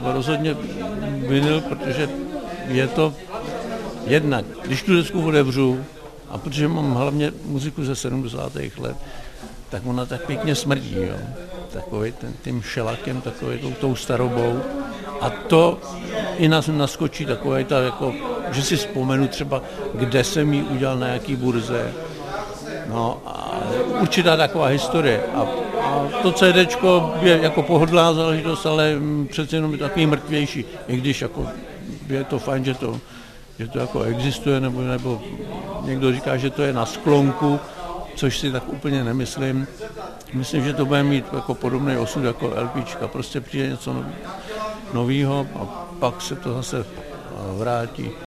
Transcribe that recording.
rozhodně vinyl, protože je to jednak, když tu desku otevřu, a protože mám hlavně muziku ze 70. let, tak ona tak pěkně smrdí, jo. Takový tím šelakem, takový tou starobou. A to i nás naskočí takové, jako, že si vzpomenu třeba, kde jsem ji udělal, na jaký burze. No a určitá taková historie. A to CDčko je jako pohodlná záležitost, ale přece jenom je takový mrtvější. I když jako je to fajn, že to jako existuje, nebo někdo říká, že to je na sklonku, což si tak úplně nemyslím. Myslím, že to bude mít jako podobný osud jako LPčka. Prostě přijde něco nového a pak se to zase vrátí.